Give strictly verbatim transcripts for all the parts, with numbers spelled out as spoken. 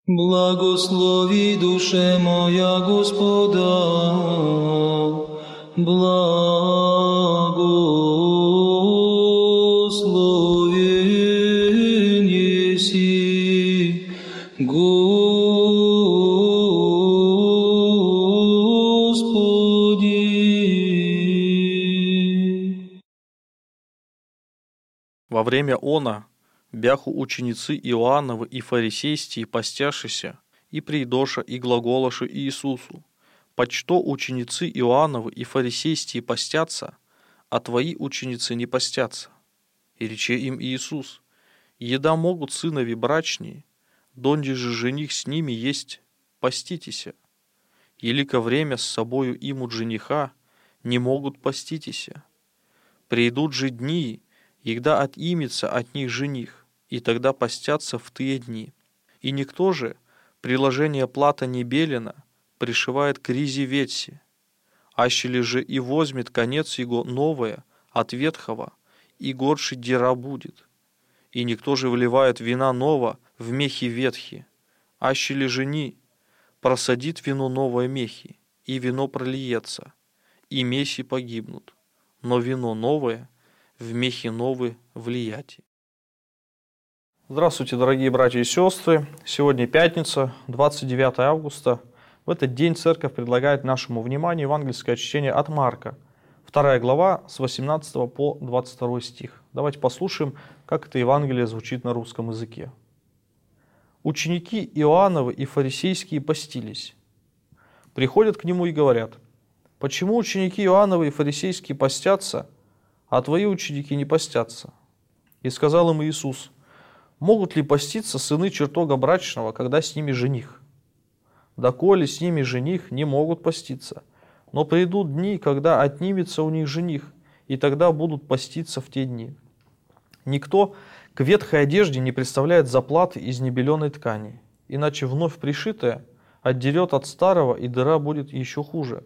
Благослови, душе моя, Господа, благословен еси, Господи. Во время она бяху ученицы Иоанновы и фарисейские постяшися, и придоша, и глаголоша Иисусу: «Почто ученицы Иоанновы и фарисейские постятся, а твои ученицы не постятся?» И рече им Иисус: «Еда могут сынови брачние, донде же жених с ними есть, поститеся. Елико время с собою имут жениха, не могут поститеся. Придут же дни, егда отимется от них жених, и тогда постятся в тые дни. И никто же приложение плата не белена пришивает к ризе ветси, ащели же и возьмет конец его новое от ветхого, и горше дера будет. И никто же вливает вина ново в мехи ветхи, ащели жени просадит вино новое мехи, и вино прольется, и мехи погибнут, но вино новое в мехи новые влияти». Здравствуйте, дорогие братья и сестры! Сегодня пятница, двадцать девятое августа. В этот день церковь предлагает нашему вниманию евангельское чтение от Марка, вторая глава, с восемнадцатого по двадцать второй стих. Давайте послушаем, как это Евангелие звучит на русском языке. «Ученики Иоанновы и фарисейские постились. Приходят к нему и говорят: почему ученики Иоанновы и фарисейские постятся, а твои ученики не постятся? И сказал им Иисус: могут ли поститься сыны чертога брачного, когда с ними жених? Доколе с ними жених, не могут поститься. Но придут дни, когда отнимется у них жених, и тогда будут поститься в те дни. Никто к ветхой одежде не представляет заплаты из небеленой ткани, иначе вновь пришитая отдерет от старого, и дыра будет еще хуже.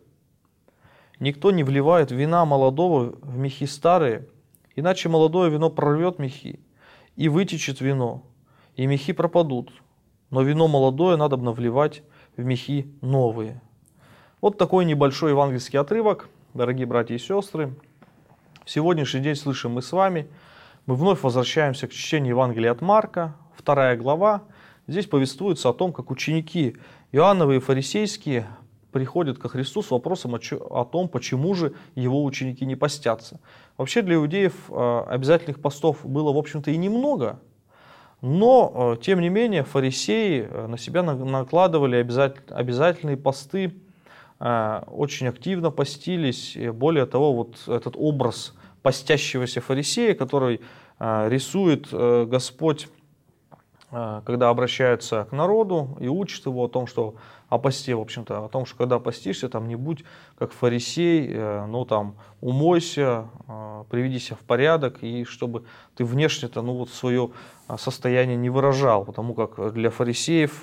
Никто не вливает вина молодого в мехи старые, иначе молодое вино прорвет мехи, и вытечет вино, и мехи пропадут, но вино молодое надобно вливать в мехи новые». Вот такой небольшой евангельский отрывок, дорогие братья и сестры. В сегодняшний день слышим мы с вами, мы вновь возвращаемся к чтению Евангелия от Марка, вторая глава. Здесь повествуется о том, как ученики Иоанновы и фарисейские приходят ко Христу с вопросом о том, почему же его ученики не постятся. Вообще для иудеев обязательных постов было, в общем-то, и немного, но, тем не менее, фарисеи на себя накладывали обязательные посты, очень активно постились. Более того, вот этот образ постящегося фарисея, который рисует Господь, когда обращается к народу и учит его о том, что о посте, в общем-то, о том, что когда постишься, там не будь как фарисей, ну там умойся, приведи себя в порядок, и чтобы ты внешне-то, ну вот свое состояние не выражал, потому как для фарисеев,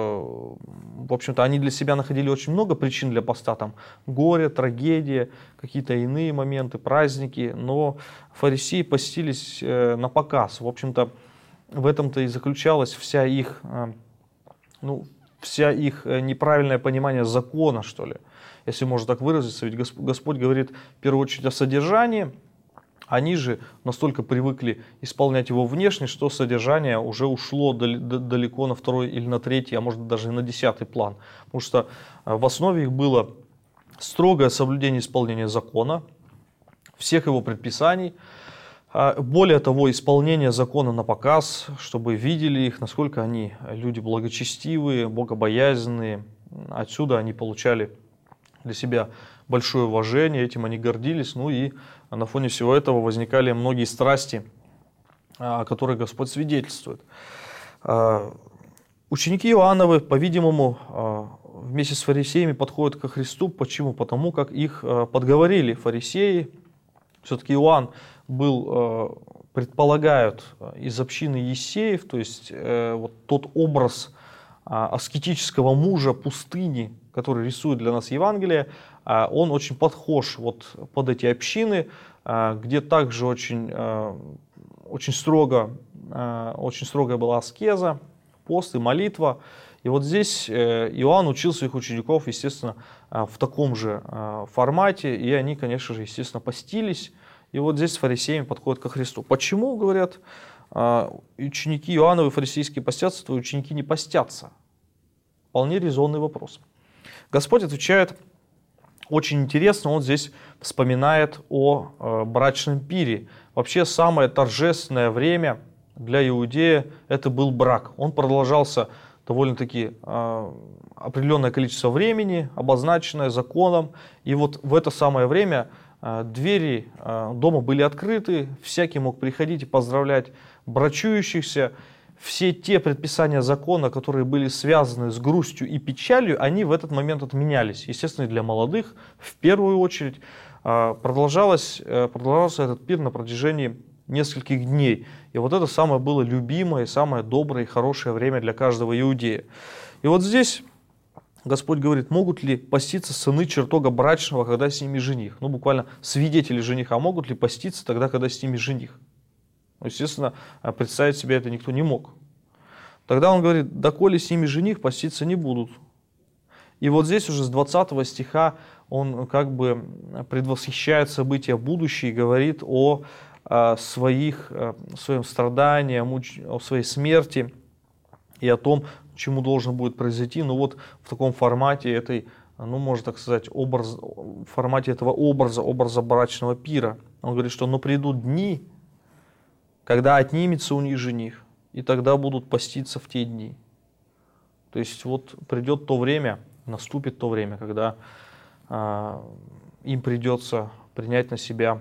в общем-то, они для себя находили очень много причин для поста, там горе, трагедия, какие-то иные моменты, праздники, но фарисеи постились на показ, в общем-то, в этом-то и заключалась вся их, ну, вся их неправильное понимание закона, что ли, если можно так выразиться. Ведь Господь говорит в первую очередь о содержании, они же настолько привыкли исполнять его внешне, что содержание уже ушло далеко на второй или на третий, а может даже и на десятый план. Потому что в основе их было строгое соблюдение исполнения закона, всех его предписаний. Более того, исполнение закона на показ, чтобы видели их, насколько они люди благочестивые, богобоязненные. Отсюда они получали для себя большое уважение, этим они гордились. Ну и на фоне всего этого возникали многие страсти, о которых Господь свидетельствует. Ученики Иоанновы, по-видимому, вместе с фарисеями подходят ко Христу. Почему? Потому как их подговорили фарисеи. Все-таки Иоанн был, предполагают, из общины Иессеев, то есть вот тот образ аскетического мужа пустыни, который рисует для нас Евангелие, он очень подхож вот под эти общины, где также очень, очень, строго, очень строгая была аскеза, пост и молитва. И вот здесь Иоанн учил своих учеников, естественно, в таком же формате, и они, конечно же, естественно, постились. И вот здесь с фарисеями подходят ко Христу. Почему, говорят, ученики Иоанновы фарисейские постятся, твои ученики не постятся? Вполне резонный вопрос. Господь отвечает очень интересно, он здесь вспоминает о брачном пире. Вообще самое торжественное время для иудея это был брак. Он продолжался довольно-таки э, определенное количество времени, обозначенное законом. И вот в это самое время э, двери э, дома были открыты, всякий мог приходить и поздравлять брачующихся. Все те предписания закона, которые были связаны с грустью и печалью, они в этот момент отменялись. Естественно, для молодых в первую очередь. Э, продолжалось, э, продолжался этот пир на протяжении нескольких дней. И вот это самое было любимое, самое доброе и хорошее время для каждого иудея. И вот здесь Господь говорит, могут ли поститься сыны чертога брачного, когда с ними жених? Ну, буквально свидетели жениха могут ли поститься тогда, когда с ними жених? Ну, естественно, представить себе это никто не мог. Тогда он говорит, доколе с ними жених, поститься не будут. И вот здесь уже с двадцатого стиха он как бы предвосхищает события будущие и говорит о своих, своем страдании, о своей смерти и о том, чему должно будет произойти. Ну вот в таком формате этой, ну можно так сказать, образ, в формате этого образа, образа брачного пира. Он говорит, что но придут дни, когда отнимется у них жених, и тогда будут поститься в те дни. То есть вот придет то время, наступит то время, когда а, им придется принять на себя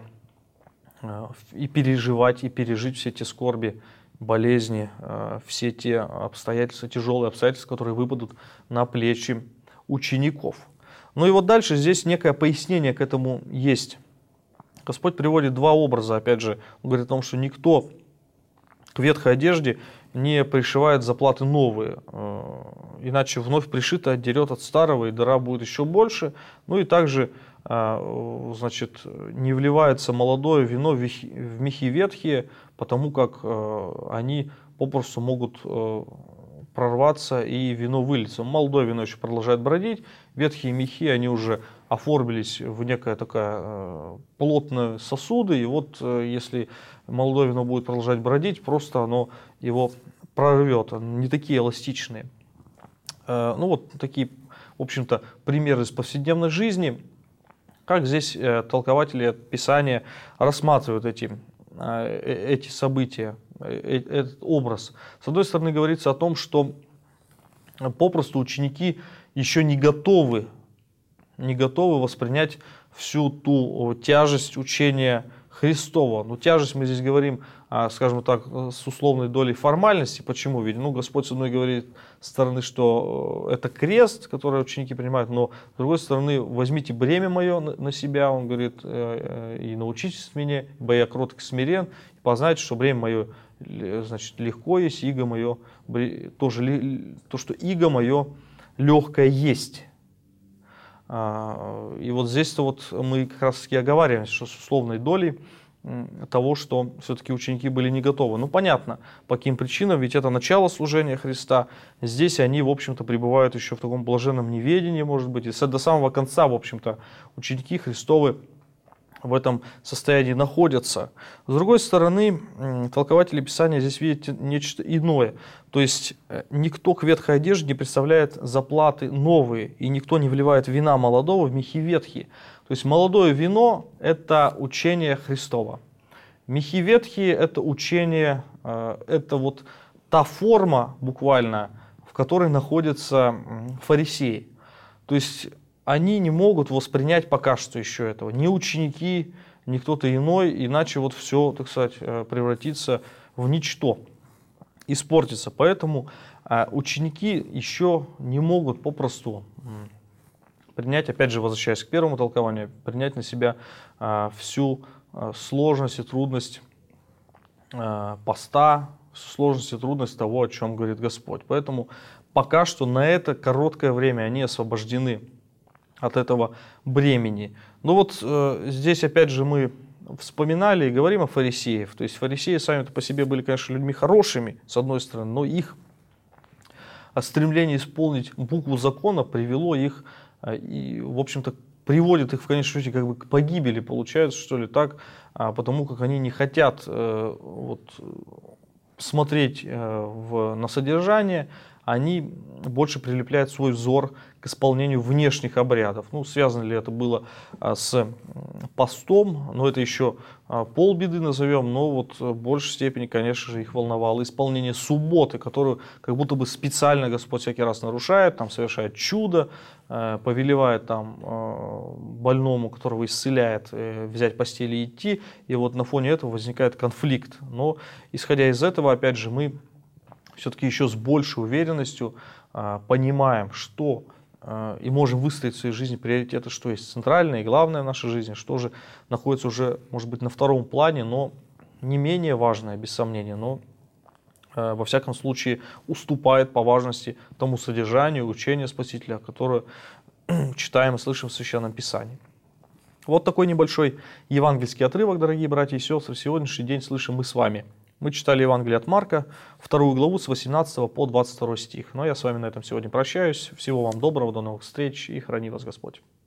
и переживать, и пережить все те скорби, болезни, все те обстоятельства, тяжелые обстоятельства, которые выпадут на плечи учеников. Ну и вот дальше здесь некое пояснение к этому есть. Господь приводит два образа, опять же, он говорит о том, что никто к ветхой одежде не пришивает заплаты новые, иначе вновь пришито отдерет от старого, и дыра будет еще больше. Ну и также значит, не вливается молодое вино в мехи ветхие, потому как они попросту могут прорваться и вино выльется. Молодое вино еще продолжает бродить, ветхие мехи, они уже оформились в некое такое плотные сосуды, и вот если молодое вино будет продолжать бродить, просто оно его прорвет, не такие эластичные. Ну вот такие, в общем-то, примеры из повседневной жизни. Как здесь э, толкователи Писания рассматривают эти, э, эти события, э, этот образ. С одной стороны, говорится о том, что попросту ученики еще не готовы, не готовы воспринять всю ту тяжесть учения Христова. Но тяжесть мы здесь говорим, скажем так, с условной долей формальности. Почему? Ведь ну, Господь с одной говорит стороны, что это крест, который ученики принимают, но с другой стороны, возьмите бремя мое на себя, он говорит, и научитесь меня, ибо я кроток и смирен, и познайте, что бремя мое, значит, легко есть, иго мое, тоже, то, что иго мое легкое есть. И вот здесь-то вот мы как раз таки оговариваем, что с условной долей того, что все-таки ученики были не готовы. Ну, понятно, по каким причинам, ведь это начало служения Христа. Здесь они, в общем-то, пребывают еще в таком блаженном неведении, может быть, и до самого конца, в общем-то, ученики Христовы в этом состоянии находятся. С другой стороны, толкователи Писания здесь видят нечто иное. То есть никто к ветхой одежде не представляет заплаты новые, и никто не вливает вина молодого в мехи ветхие. То есть молодое вино – это учение Христово. Мехи ветхие – это учение, это вот та форма буквально, в которой находятся фарисеи. То есть они не могут воспринять пока что еще этого. Ни ученики, ни кто-то иной, иначе вот все, так сказать, превратится в ничто, испортится. Поэтому ученики еще не могут попросту принять, опять же, возвращаясь к первому толкованию, принять на себя всю сложность и трудность поста, всю сложность и трудность того, о чем говорит Господь. Поэтому пока что на это короткое время они освобождены от этого бремени. Ну вот э, здесь опять же мы вспоминали и говорим о фарисеях. То есть фарисеи сами по себе были, конечно, людьми хорошими, с одной стороны, но их стремление исполнить букву закона привело их и, в общем-то, приводит их в конечном счете как бы к погибели, получается, что ли, так, потому как они не хотят вот, смотреть в, на содержание, они больше прилепляют свой взор к исполнению внешних обрядов. Ну, связано ли это было с постом, но это еще полбеды назовем, но вот в большей степени, конечно же, их волновало исполнение субботы, которую как будто бы специально Господь всякий раз нарушает, там совершает чудо, повелевает там больному, которого исцеляет, взять постель и идти, и вот на фоне этого возникает конфликт. Но исходя из этого, опять же, мы все-таки еще с большей уверенностью а, понимаем, что а, и можем выстроить в своей жизни приоритеты, что есть центральное и главное в нашей жизни, что же находится уже, может быть, на втором плане, но не менее важное, без сомнения, но а, во всяком случае уступает по важности тому содержанию, учению Спасителя, которое читаем и слышим в Священном Писании. Вот такой небольшой евангельский отрывок, дорогие братья и сестры, сегодняшний день слышим мы с вами. Мы читали Евангелие от Марка, вторую главу с восемнадцатого по двадцать второй стих. Но я с вами на этом сегодня прощаюсь. Всего вам доброго, до новых встреч и храни вас Господь.